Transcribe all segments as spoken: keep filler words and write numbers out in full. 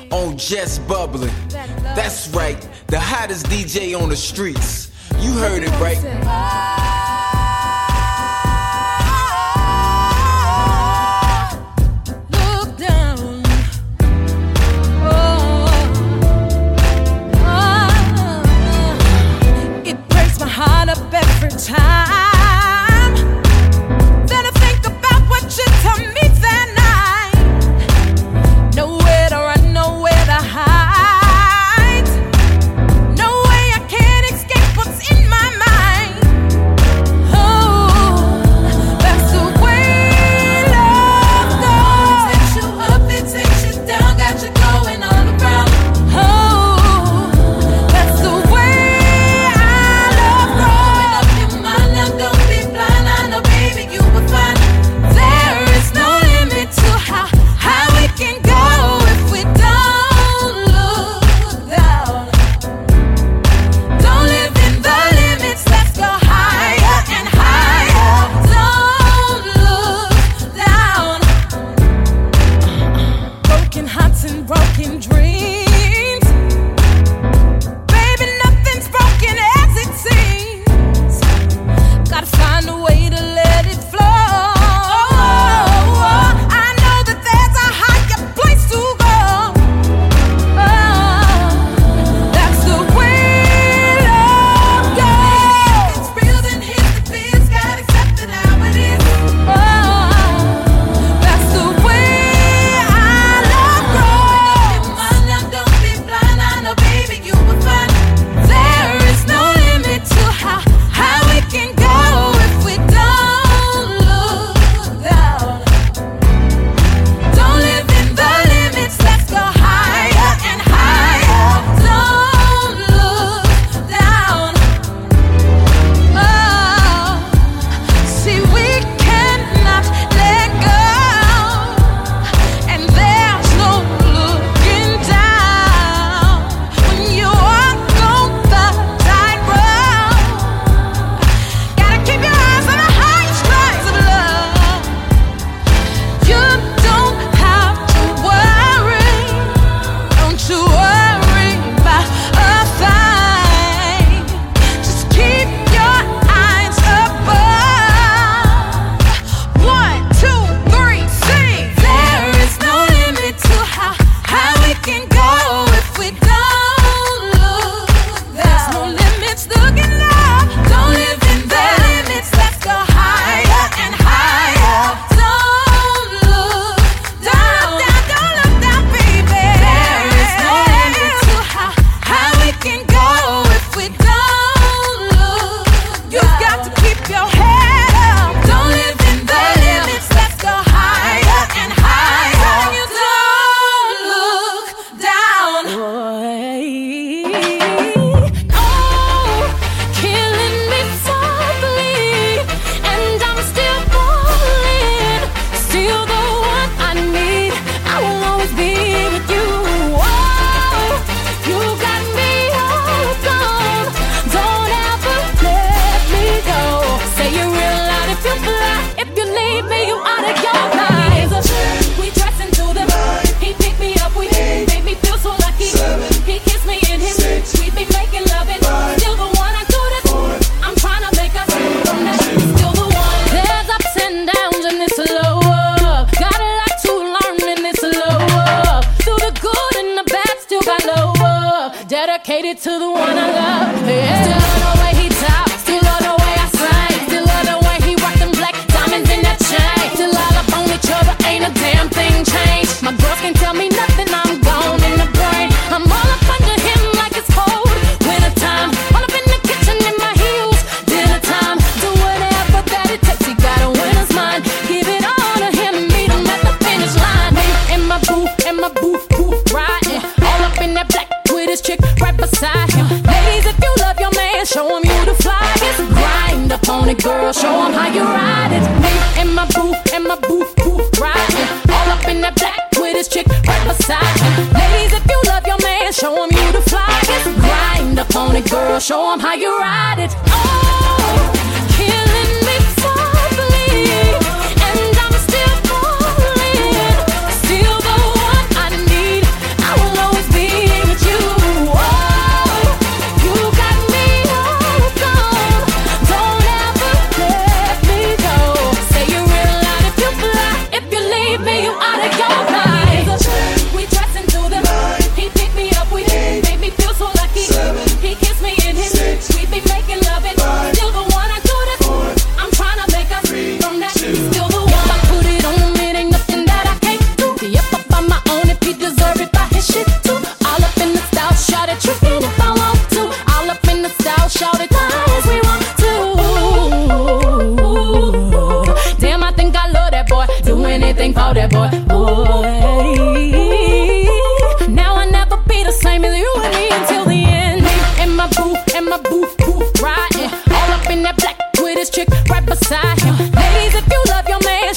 on Just Bubbling. That's right, the hottest D J on the streets. You heard it right. Look down. Oh, oh. It breaks my heart up every time that I think about what you told me that night. Nowhere to run, nowhere to hide. No way I can escape what's in my mind. Oh, that's the way love goes. It takes you up, it takes you down, got you going all around. Oh, that's the way I love growing up your mind. Now don't be blind, I know baby you will find there is no limit to how how we can go if we don't look down. Don't live in the limits, let's go higher and higher. Don't look down. Broken hearts and broken dreams. Baby, nothing's broken as it seems. Gotta find a way to let it flow. I know that there's a higher place to go. Oh, that's the way love goes. If it's real, then here's the biz. Gotta accept it how it is. Oh, that's the way I love growing up your mind. Now don't be blind, I know baby you will find there is no limit to how how we can go if we don't look down. Don't live in the limits, let's go higher and higher. Don't look down. Oh, see we cannot let go, and there's no looking down. When you walk on the tightrope, gotta keep your eyes on the high strides of love. You don't have to worry, don't you worry about a thing. Just keep your eyes above. One, two, three, sing. There is no limit to how how we can go if we don't look down. There's no limits looking up. Don't live in the limits, let's go higher and higher. Don't look down, down, don't look down, baby. There is no limit to how how we can go if we don't look. You've got to keep your head up. Don't live in the limits, let's go higher and higher. You don't look down. Oh, killing me softly, and I'm still falling. Still the one I need. I will always be with you. Oh, you got me hooked on. Don't ever let me go. Say it real loud if you fly. If you leave me, you out of your mind. We dress into the night. He picked me up. We made me feel so lucky. He kissed me in his. We be making love and still the one I do this. I'm trying to make us still the one. There's ups and downs in this low up. Got a lot to learn in this low up. Through the good and the bad, still got low up. Dedicated to the one I love. Yeah. Still love the way he talk. Still love the way I sing. Still love the way he rock them black diamonds in that chain. Still all up on each other, ain't a damn thing changed. My girls can't tell me nothing, I'm gone in the brain. I'm all up under him like it's cold winter time. All up in the kitchen in my heels, dinner time. Do whatever that it takes, he got a winner's mind. Give it all to him and meet him at the finish line. Me and my boo, and my boo, boo, riding. All up in that black with his chick right beside him. Ladies, if you love your man, show him you the flyest. Grind up on it, girl, show him how you ride it. Me and my boo, and my boo, boo, riding. All up in that black with his chick right beside him. Ladies, if you love your man, show him you the flyest. Grind up on it, girl, show him how you ride it. Oh, killing me softly, and I'm still falling. Still the one I need. I will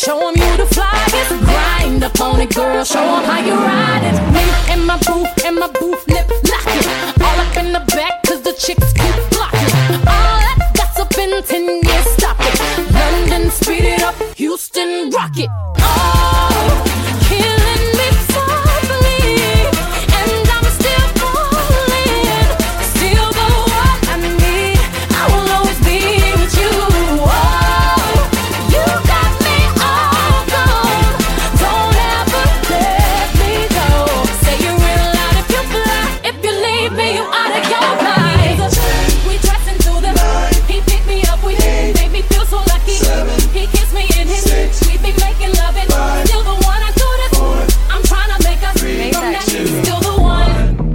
Show 'em you the flyest. Grind up on it, girl. Show 'em how you ride it. Me and my booth, and my booth lip locking. All up in the back, cause the chicks keep blocking. All that gossip in ten years, stop it. London, speed it up. Houston, rock it. Oh, killing me softly. And I'm still falling. Still the one I need. I will always be with you. Oh, you got me all gone. Don't ever let me go. Say you real loud if you fly. If you leave me, you out of your mind. We dress into the night. He picked me up, we made me feel so lucky. He kissed me in his we be making love it. Still the one I do this. I'm trying to make us from that. Still the one.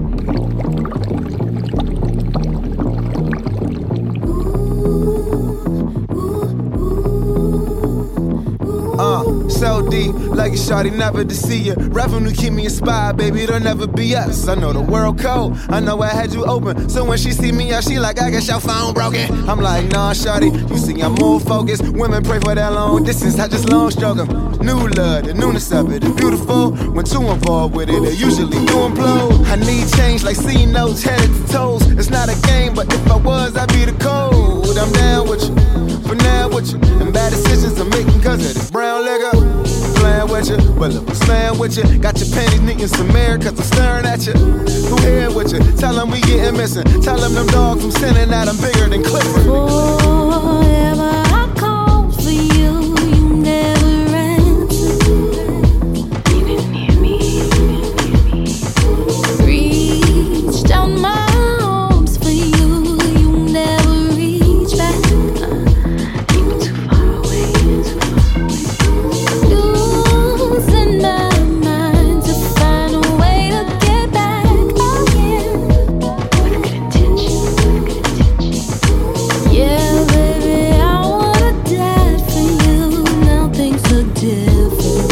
Uh, so deep, like a shawty never to see you. Revenue keep me inspired, baby, it'll never be us. I know the world cold, I know I had you open. So when she see me out, she like, I guess your phone broken. I'm like, nah, shawty, you see I'm more focused. Women pray for that long distance, I just long struggle. New love, the newness of it is beautiful. When two involved with it, they usually do implode. I need change like C notes, headed to toes. It's not a game, but if I was, I'd be the code. I'm down with you, for now with you. And bad decisions I'm making cause of this brown liquor. Playing with you, well if I'm slaying with you. Got your panties needing some air cause I'm staring at you. Who here with you? Tell them we getting missing. Tell them them dogs I'm sending out I'm bigger than Clifford. Forever I call for you, you never answer. You didn't hear me. Reached out my arms for you, you never reach back. You were too far away. Losing my mind to find a way to get back again. With good intention, with good intention. Yeah, baby, I wanna die for you. Now things look different.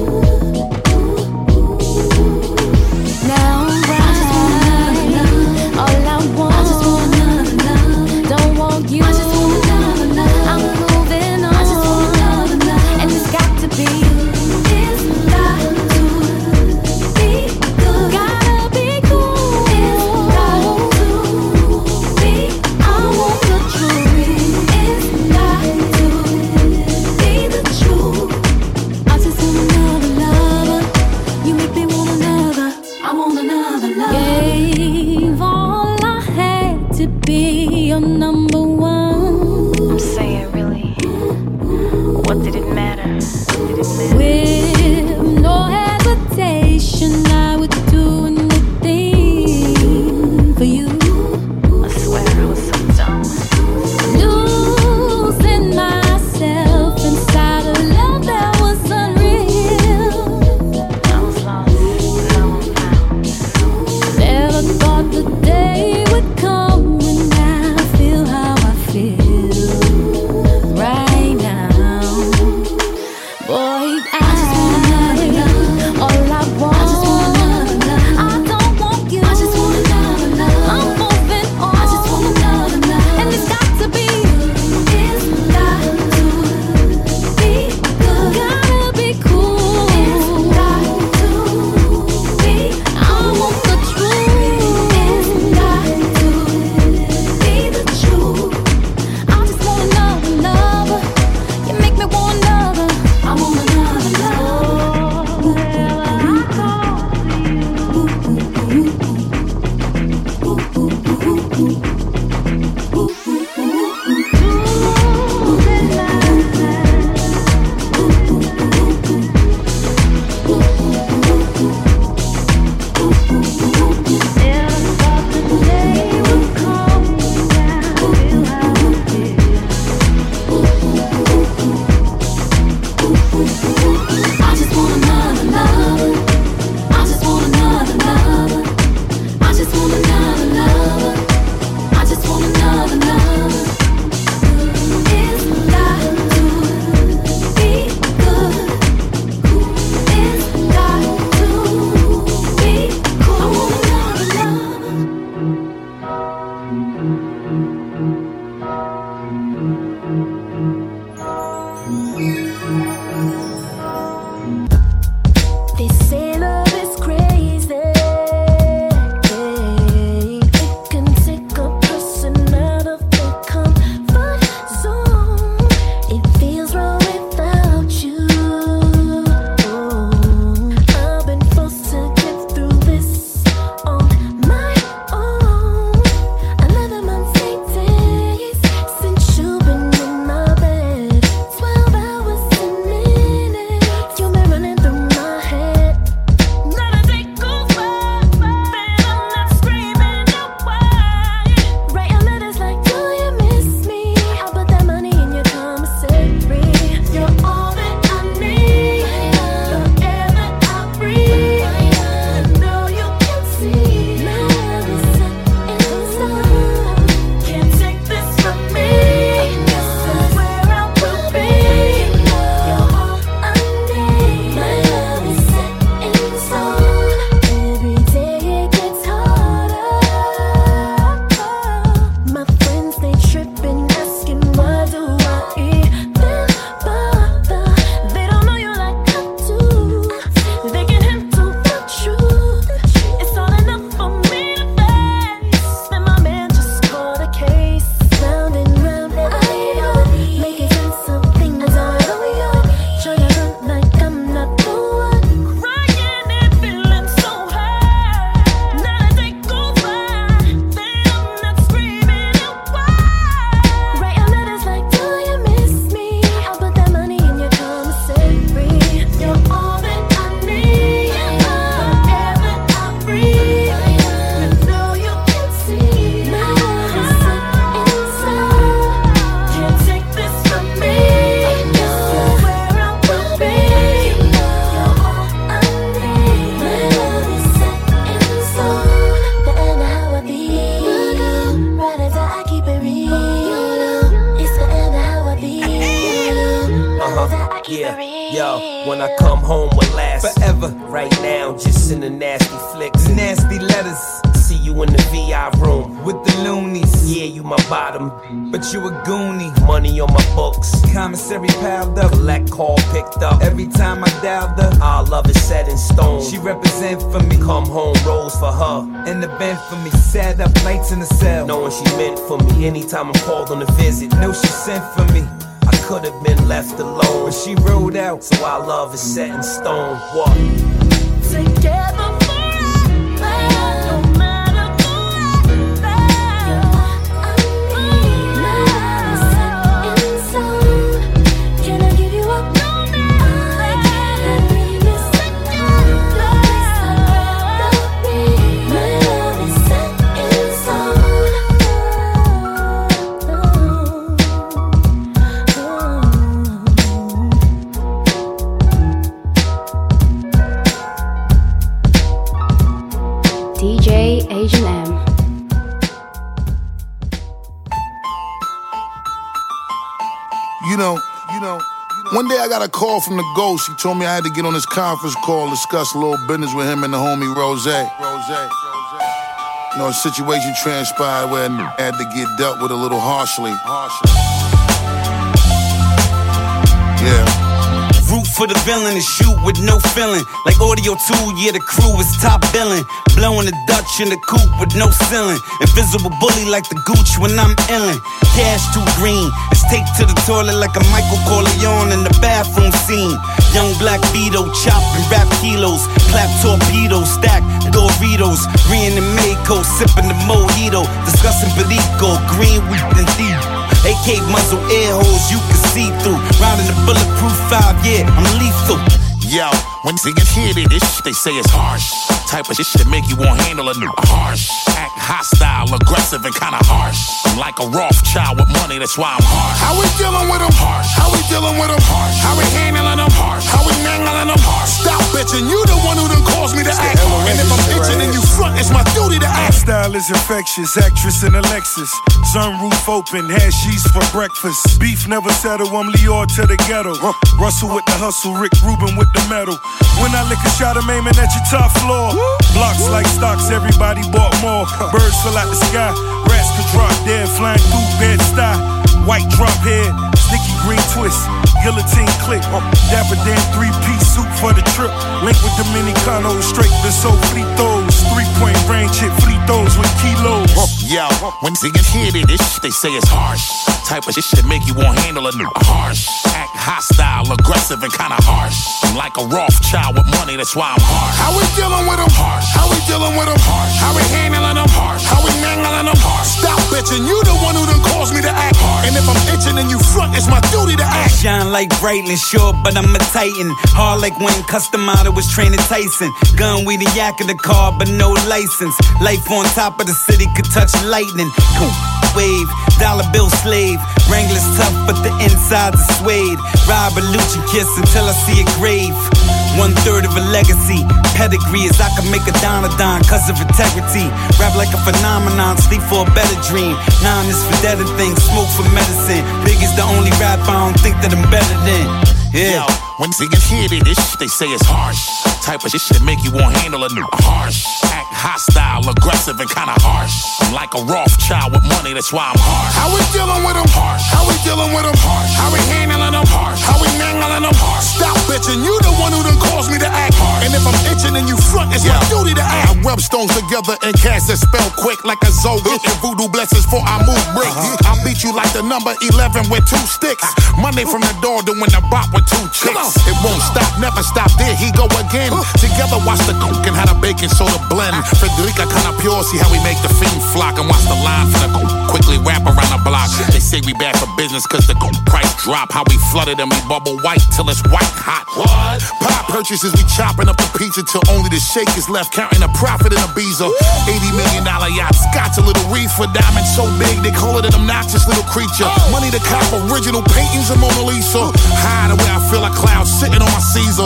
Now I all I want, I just want another love. Don't want you, I just want another love. I'm moving on, I just want another love. And it's got to be you. It's got to be good. Gotta be cool. It's got to be. I want the truth. It's got to be the truth. I just want another lover. You make me want another. I want another love. Gave all I had to be your number one. I'm saying, really, what did it matter? What did it matter? With no hesitation, I would do anything for you. I swear I was so dumb. Losing myself inside a love that was unreal. I was lost, now I'm found. Never thought the day would come when I feel how I When I come home, what lasts forever. Right now, just in the nasty flicks and nasty letters. See you in the V I room with the loonies. Yeah, you my bottom, but you a goonie. Money on my books, commissary piled up, collect call picked up. Every time I dialed her, our love is set in stone. She represent for me. Come home, rose for her. In the bed for me, sat up nights in the cell. Knowing she meant for me. Anytime I'm called on a visit, know she sent for me. I could have been left alone, but she rode out. So our love is set in stone. What? Together. D J Asian M. You know, you know, one day I got a call from the ghost. He told me I had to get on this conference call, discuss a little business with him and the homie Rose. Rose. You know, a situation transpired where I had to get dealt with a little harshly. Harshly. Yeah. Root for the villain and shoot with no feeling. Like audio two, yeah, the crew is top billing. Blowing the Dutch in the coupe with no ceiling. Invisible bully like the Gooch when I'm illin'. Cash too green, it's take to the toilet like a Michael Corleone in the bathroom scene. Young black Beto, chopping rap kilos. Clap torpedoes, stack Doritos. Re in the Mako, sipping the mojito. Discussing Perico, green with the deep. A K muzzle air holes you can see through. Rounding the bulletproof five, yeah, I'm lethal. Yo, when niggas hear this shit, they say it's harsh. Type of shit that make you want handle a nigga harsh. Act hostile, aggressive, and kinda harsh. I'm like a Rothschild with money, that's why I'm harsh. How we dealing with them? Harsh. How we dealing with them? Harsh. How we handling them? Harsh. How we mangling them? Harsh. Stop bitching, you the one who done caused me to act. And if I'm bitching and you front, it's my duty to act. Style is infectious, actress in a Lexus. Sunroof open, had sheets for breakfast. Beef never settle, I'm Leo to the ghetto. Russell with the hustle, Rick Rubin with the metal. When I lick a shot, I'm aiming at your top floor. Blocks like stocks, everybody bought more. Birds fill out the sky, rats could drop dead, flying through Bed-Stuy. White drop head, sticky green twist, guillotine click. Dapper Dan three-piece suit for the trip. Link with Dominicano, straight to so free throws. Three-point range hit free throws with kilos. Yo, when niggas hear this shit, they say it's harsh. Type of shit that make you want handle a nigga harsh. Act hostile, aggressive, and kinda harsh. I'm like a Rothschild with money, that's why I'm harsh. How we dealing with them? Harsh. How we dealing with them? Harsh. How we handling them? Harsh. How we mangling them? Harsh. Stop bitching, you the one who done caused me to act. Harsh. And if I'm itching and you front, it's my duty to act. Shine like Breitling, sure, but I'm a titan. Hard like when Custom Auto was training Tyson. Gun with the yak in the car, but no license. Life on top of the city could touch lightning. Cool. Wave, dollar bill slave. Wrangler's tough, but the inside's a suede. Ride Belushi kiss until I see a grave. One third of a legacy. Pedigree is I can make a don a don cause of integrity. Rap like a phenomenon, sleep for a better dream. Nine is for dead and things, smoke for medicine. Big is the only rap I don't think that I'm better than. Yeah. Yo, when niggas hear this shit, they say it's harsh. Type of shit that make you want handle a nigga harsh. Act hostile, aggressive, and kinda harsh. I'm like a Rothschild with money, that's why I'm harsh. How we dealing with them? Harsh. How we dealing with them? Harsh. How we handling them? Harsh. How we mangling them? Harsh. Stop bitching, you the one who done caused me to act. Harsh. And if I'm itching and you front, it's yeah. my duty to act. I rub stones together and cast a spell quick like a Zoe. And voodoo blessings for I move brick. Uh-huh. I'll beat you like the number eleven with two sticks. Monday from the door doing the bop with two chicks. It won't stop, never stop, there he go again. Together watch the coke and how the baking soda blend. Federica kinda pure, see how we make the fiend flock. And watch the line for the coke quickly wrap around the block. They say we bad for business cause the coke price drop. How we flooded and we bubble white till it's white hot. What? Pie purchases, we chopping up the pizza till only the shake is left. Counting the profit in a Ibiza. eighty million dollar yacht, scotch a little reefer. Diamond so big they call it an obnoxious little creature. Money to cop original paintings of Mona Lisa. High the way I feel like clouds sitting on my Caesar.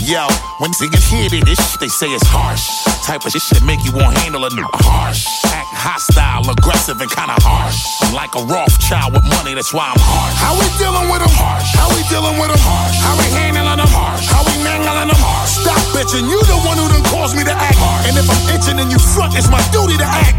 yo, when niggas hear this shit, they say it's harsh. Type of shit make you won't handle a nigga harsh. Act hostile, aggressive, and kinda harsh. I'm like a Rothschild with money, that's why I'm harsh. How we dealing with them? Harsh. How we dealing with them? Harsh. How we handling them? Harsh. How we mangling them? Harsh. Stop bitching, you the one who done caused me to act. Harsh. And if I'm itching and you front, it's my duty to act.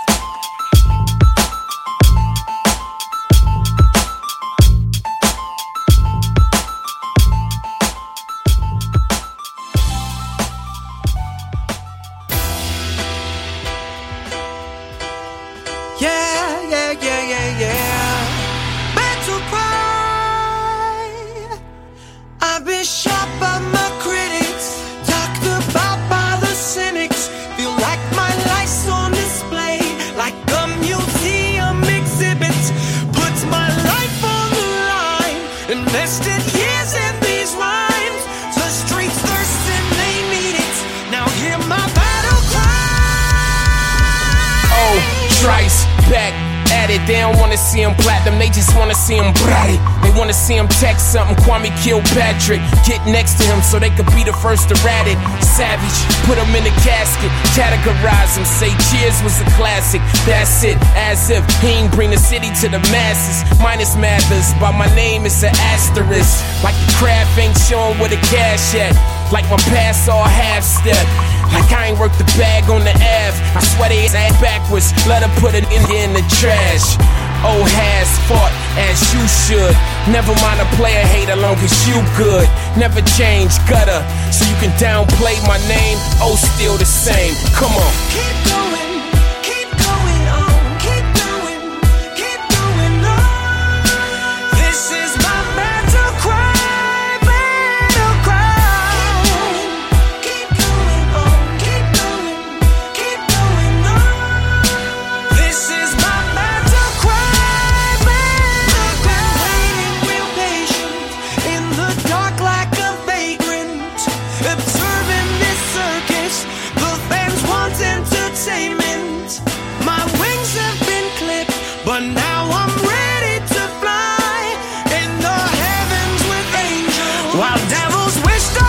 They don't wanna see him platinum, they just wanna see him bright. They wanna see him text something, Kwame Kilpatrick. Get next to him so they could be the first to rat it. Savage, put him in the casket, categorize him, say Cheers was a classic. That's it, as if he ain't bring the city to the masses. Minus Mathers, but my name is an asterisk. Like the craft ain't showing where the cash at. Like my pass all half step. Like I ain't worked the bag on the Ave. I swear they ass backwards. Let her put it in, in the trash. Old has fought as you should. Never mind a player hater long as you good. Never change gutter so you can downplay my name. Oh, still the same. Come on. Keep going, keep going on, keep going, keep going on. This is my battle cry, battle cry. Keep going on, keep going, keep going on. This is my battle cry, battle cry. Waiting real patient in the dark like a vagrant, observing this circus. The fans want entertainment. My wings have been clipped, but now I'm ready to fly in the heavens with angels, while devils wish to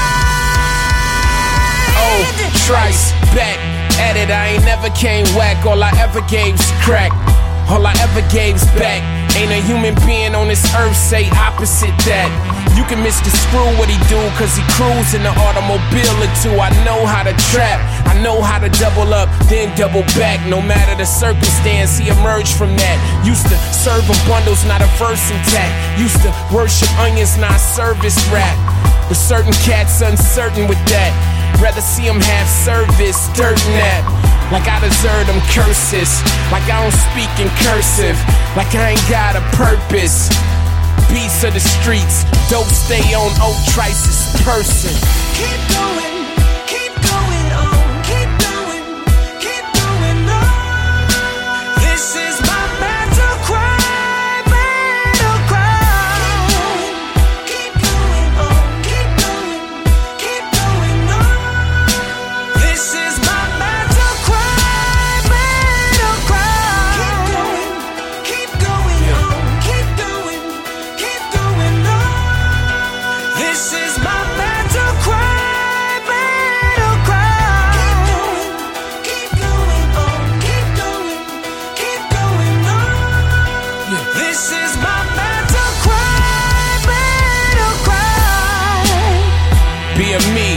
die. Oh, Trice, back at it. I ain't never came whack. All I ever gave's crack. All I ever gave's back. Ain't a human being on this earth say opposite that. You can misconstrue what he do, cause he cruise in the automobile or two. I know how to trap, I know how to double up, then double back. No matter the circumstance, he emerged from that. Used to serve him bundles, not a verse intact. Used to worship onions, not service rap. But certain cats uncertain with that. Rather see him have service, dirt nap. Like I deserve them curses. Like I don't speak in cursive. Like I ain't got a purpose. Beats of the streets, dope stay on Old Trice's person. Keep going, keep going on, keep going, keep going on. This is my battle cry, battle cry. Keep going on, keep going, keep going on. This is my battle cry, battle cry. Keep going, keep going on, keep going, keep going on. This is my battle cry, battle cry. Keep going on, keep going, keep going on. This is my battle cry, battle cry. Being me,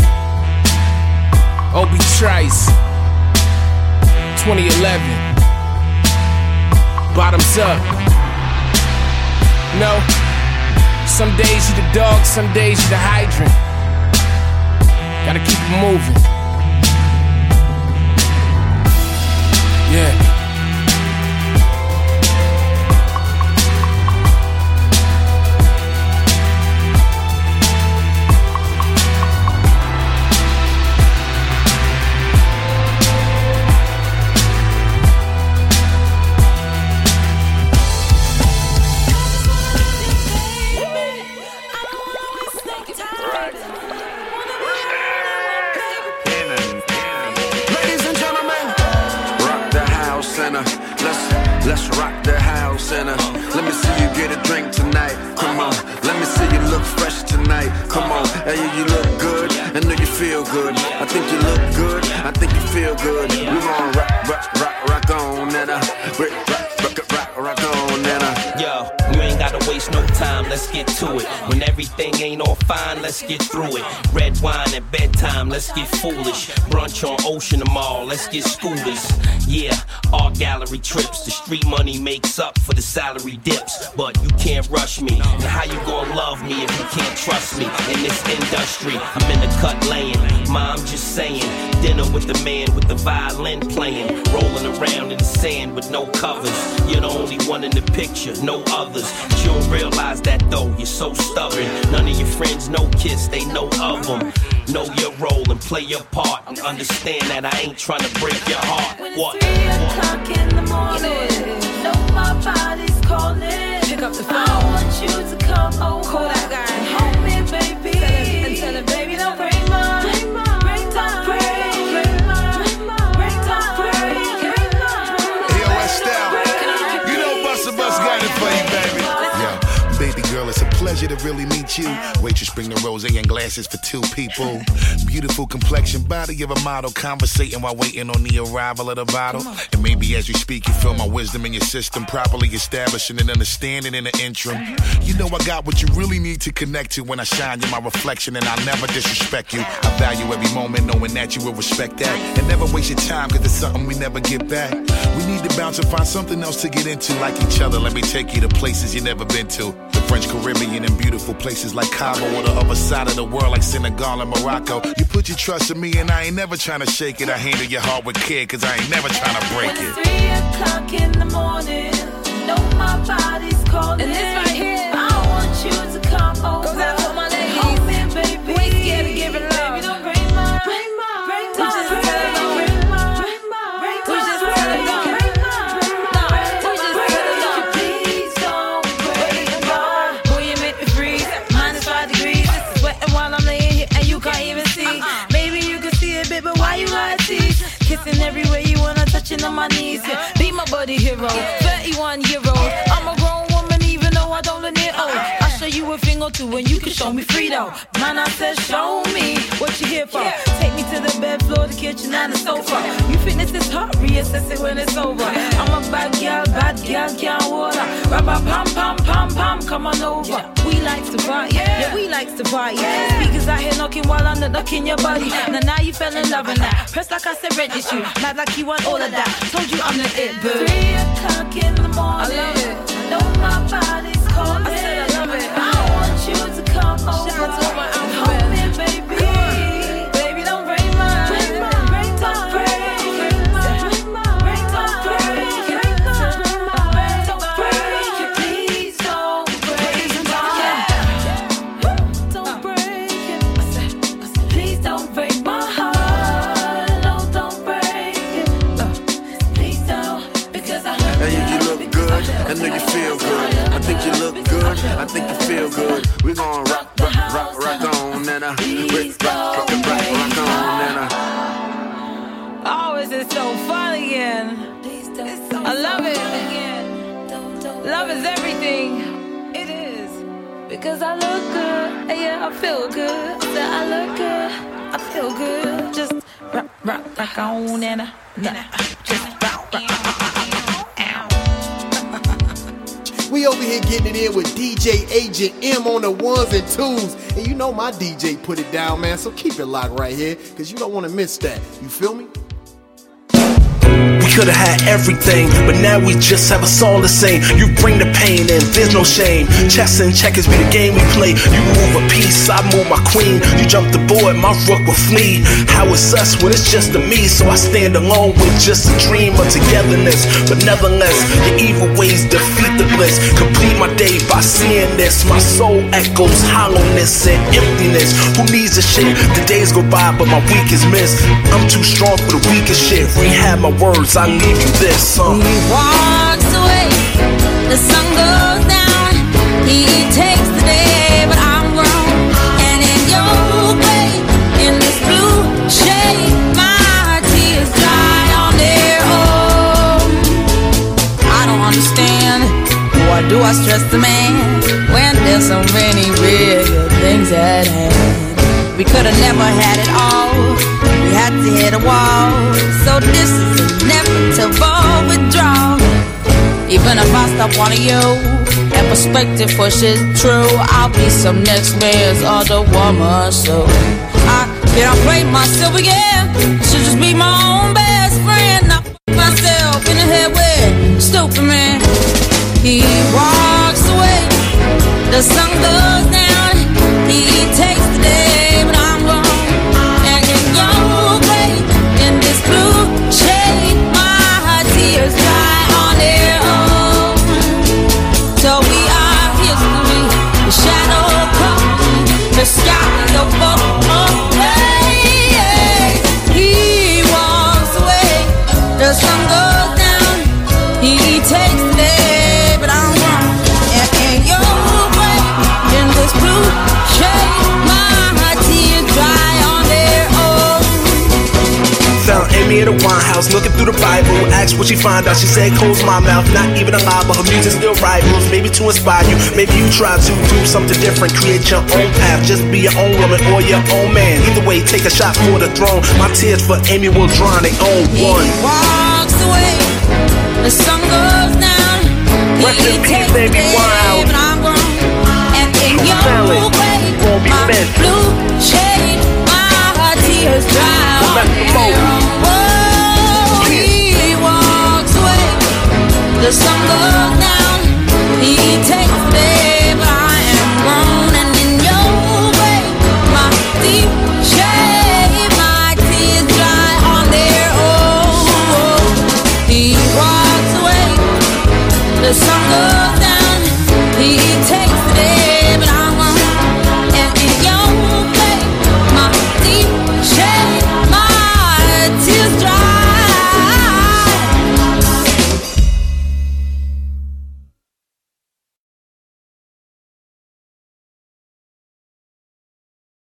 Obi Trice, twenty eleven. Bottoms up. No, some days you the dog, some days you the hydrant. Gotta keep it moving. Yeah. Let's rock the house and uh, let me see you get a drink tonight. Come on, let me see you look fresh tonight. Come on, Hey, you look good, I know you feel good. I think you look good, I think you feel good. We gon' rock, rock, rock, rock on, and uh, rock, rock, rock, rock on, and uh. Yo, you ain't gotta waste no time, let's get to it. When everything ain't all fine, let's get through it. Red wine at bedtime, let's get foolish. Brunch on Ocean Mall, let's get scooters. Yeah, art gallery trips. The street money makes up for the salary dips. But you can't rush me. And how you gonna love me if you can't trust me? In this industry, I'm in the cut laying. Mom just saying, dinner with the man with the violin playing. Rolling around in the sand with no covers. You're the only one in the picture, no others. But you don't realize that though, you're so stubborn. None of your friends know Kiss, they know of them. Know your role and play your part. And understand that I ain't trying to break your heart. What? Three o'clock in the morning, know my body's calling. Pick up the phone. I want you to come over. Call that guy. Hold me, baby. Tell him, and tell him, baby, don't break my, break, don't break, break my, break, don't break, break my. Yo, Estelle, you know Busta Bus got it for you, baby. Yo, baby girl, it's a pleasure to really meet you. Waitress, bring the rosé and glasses for two people. Beautiful complexion, body of a model, conversating while waiting on the arrival of the bottle. And maybe as you speak, you feel my wisdom in your system, properly establishing an understanding in the interim. You know I got what you really need to connect to when I shine you my reflection, and I'll never disrespect you. I value every moment knowing that you will respect that, and never waste your time, cause it's something we never get back. We need to bounce and find something else to get into, like each other. Let me take you to places you never been to. The French Caribbean and beautiful places like Cabo, or the other side of the world like Senegal and Morocco. You put your trust in me and I ain't never trying to shake it. I handle your heart with care, cause I ain't never trying to break it. Three o'clock in the morning, know my body's calling. And this right here, I want you to come over. goes out to my ladies. Hold me, baby. We ain't scared to give it love. Baby, don't break my, break my, break my, just break tell them, my, break my, break my, break we my, just tell them, break my, break my, we just tell them, please don't break my. boy, you make me freeze. Minus five degrees. This is sweating while I'm laying here and you can't even see. Maybe you can see it, baby, but why you lie tease? Kissing everywhere you wanna, touching on my knees. Yeah. Be my buddy hero, thirty-one year old. I'm a grown woman, even though I don't look near old. I'll show you a thing or two, and you can show me free though. Man, I said, show me what you here for. Yeah. Take me to the bed, floor, the kitchen, and the sofa. You think this is hot? Reassess it when it's over. I'm a bad girl, bad girl, can't water. Rubber pam pam pam pam, come on over. Yeah. We likes to party, yeah. yeah, we likes to party. Yeah. Speakers out here knocking while I'm knocking your body. Now, now you fell in love and that. Press like I said, register you. Mad like you want all of that. Told you I'm the it, boo. Three o'clock in the morning, I love it. know my body's calling. I said I love it. I want you to come over. Shout out to my alphabet. Hold me, baby. Baby, don't break my, break my, break, don't break, break my, break, don't break, break my, break, don't break, please don't break my, don't break it. Please don't break my heart. No, don't break it. Please don't, because I love Hey, you, you look good, I know you feel good. I think you look good, I think you feel good. We gon' rock, rock, rock, rock on, and uh, rock, rock, rock, rock, rock on, and uh. Oh, is it so fun again? I love it. Love is everything. It is. Because I look good. Yeah, I feel good. I said I look good. I feel good. Just rock, rock, rock on, and uh, nah, just rock, rock, rock, rock, rock. We over here getting it in with D J Agent M on the ones and twos. And you know my D J put it down, man, so keep it locked right here, because you don't want to miss that. You feel me? We could've had everything, but now we just have us all the same. You bring the pain in, there's no shame. Chess and checkers be the game we play. You move a piece, I move my queen. You jump the board, my rook will flee. How it's us when it's just a me, so I stand alone with just a dream of togetherness. But nevertheless, the evil ways defeat the bliss. Complete my day by seeing this. My soul echoes hollowness and emptiness. Who needs a shit? The days go by, but my week is missed. I'm too strong for the weakest shit. Rehab my words, I leave you this song. He walks away, the sun goes down. He takes the day, but I'm wrong. And in your way, in this blue shade, my tears dry on their own. I don't understand, why do I stress the man when there's so many real things at hand? We could've never had it all. We had to hit a wall. So this is inevitable withdrawal. Even if I stop wanting you and perspective pushes true, I'll be some next man's other woman. So I can't play myself again. Should just be my own best friend. Not myself in the head with stupid man. He walks away, the sun goes down. He takes the day, but I'm gone. And in your grave, in this blue shade, my tears dry on their own. So we are history, the shadow comes, the sky of both days. He walks away, the sun goes down. He takes the day, but I'm wrong. And in your grave, in this blue shade, my tears dry on their own. Found Amy at a wine house looking through the Bible. Asked what she find out. She said, close my mouth. Not even a lie, but her music still rivals. Maybe to inspire you. Maybe you try to do something different. Create your own path. Just be your own woman or your own man. Either way, take a shot for the throne. My tears for Amy will drown their own one. He walks away, the sun goes down. Rest in peace, takes Amy the day, Winehouse. but I'm gone. And in your Salad. grave, Won't be my missed. blue shade, my tears dry on That's the their own. Whoa, he walks away, the sun goes down. He takes the day, but I am grown. And in your grave, my deep shade, my tears dry on their own. He walks away, the sun goes down. He takes the day.